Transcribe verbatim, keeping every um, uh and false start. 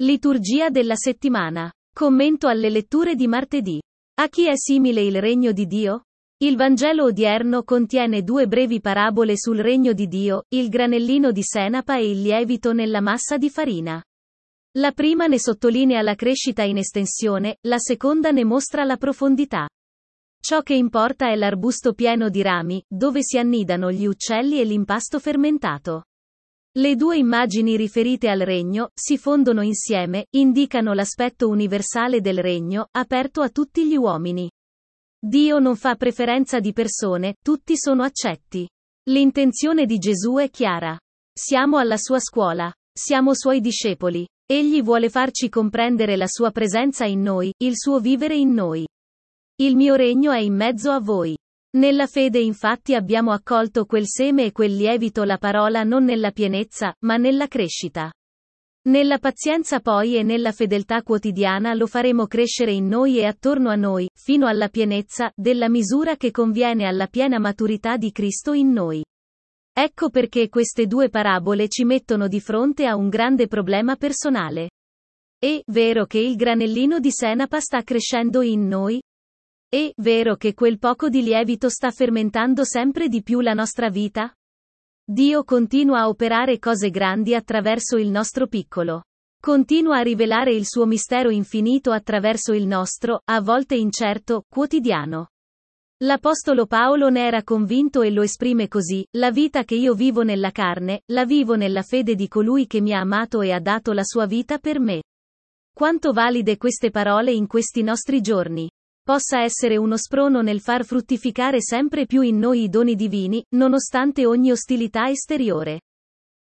Liturgia della settimana. Commento alle letture di martedì. A chi è simile il regno di Dio? Il Vangelo odierno contiene due brevi parabole sul regno di Dio, il granellino di senape e il lievito nella massa di farina. La prima ne sottolinea la crescita in estensione, la seconda ne mostra la profondità. Ciò che importa è l'arbusto pieno di rami, dove si annidano gli uccelli e l'impasto fermentato. Le due immagini riferite al regno, si fondono insieme, indicano l'aspetto universale del regno, aperto a tutti gli uomini. Dio non fa preferenza di persone, tutti sono accetti. L'intenzione di Gesù è chiara. Siamo alla sua scuola. Siamo suoi discepoli. Egli vuole farci comprendere la sua presenza in noi, il suo vivere in noi. Il mio regno è in mezzo a voi. Nella fede infatti abbiamo accolto quel seme e quel lievito, la parola non nella pienezza, ma nella crescita. Nella pazienza poi e nella fedeltà quotidiana lo faremo crescere in noi e attorno a noi, fino alla pienezza, della misura che conviene alla piena maturità di Cristo in noi. Ecco perché queste due parabole ci mettono di fronte a un grande problema personale. È vero che il granellino di senape sta crescendo in noi? È vero che quel poco di lievito sta fermentando sempre di più la nostra vita? Dio continua a operare cose grandi attraverso il nostro piccolo. Continua a rivelare il suo mistero infinito attraverso il nostro, a volte incerto, quotidiano. L'Apostolo Paolo ne era convinto e lo esprime così: la vita che io vivo nella carne, la vivo nella fede di colui che mi ha amato e ha dato la sua vita per me. Quanto valide queste parole in questi nostri giorni. Possa essere uno sprono nel far fruttificare sempre più in noi i doni divini, nonostante ogni ostilità esteriore.